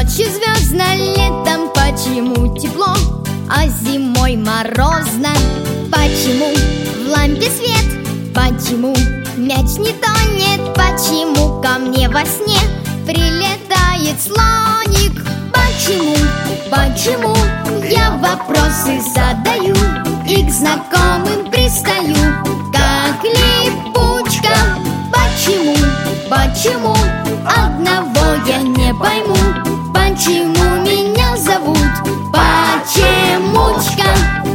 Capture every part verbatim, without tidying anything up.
Ночью звездно, летом почему тепло, а зимой морозно? Почему в лампе свет? Почему мяч не тонет? Почему ко мне во сне прилетает слоник? Почему, почему я вопросы задаю и к знакомым пристаю, как липучка? Почему, почему одного я не пойму? Почему меня зовут Почемучка?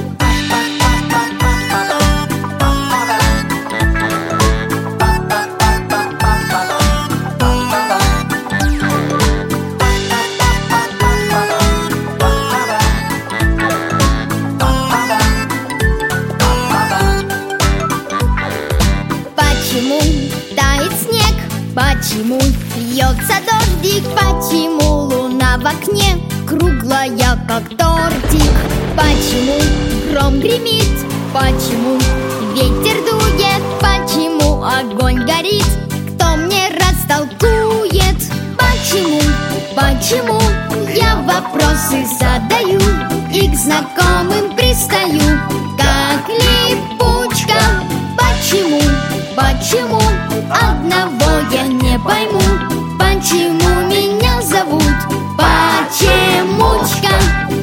Почему тает снег? Почему льется дождик? Почему луна в окне круглая, как тортик? Почему гром гремит? Почему ветер дует? Почему огонь горит? Кто мне растолкует? Почему, почему я вопросы задаю и к знакомым пристаю, как липучка? Почему, почему одного я не пойму? Почему меня зовут Почемучка?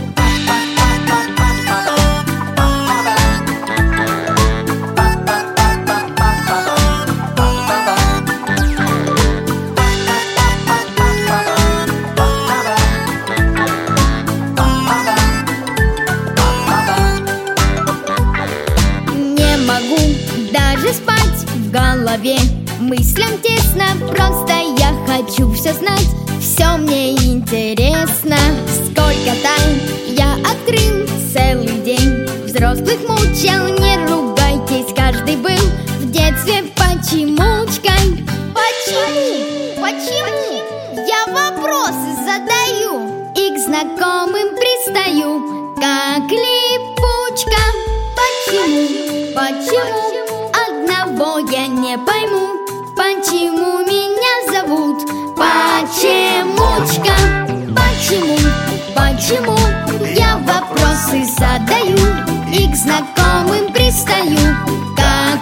Не могу даже спать, в голове мыслям тесно. Просто я хочу все знать, все мне интересно. Сколько тайн я открыл, целый день взрослых мучил. Не ругайтесь, каждый был в детстве Почемучкой. Почему, почему я вопросы задаю и к знакомым пристаю, как липучка? Почему, почему одного я не пойму? Почему меня зовут Почемучка? Почему, почему я вопросы задаю и к знакомым пристаю, как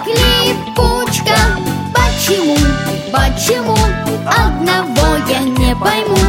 липучка? Почему, почему одного я не пойму?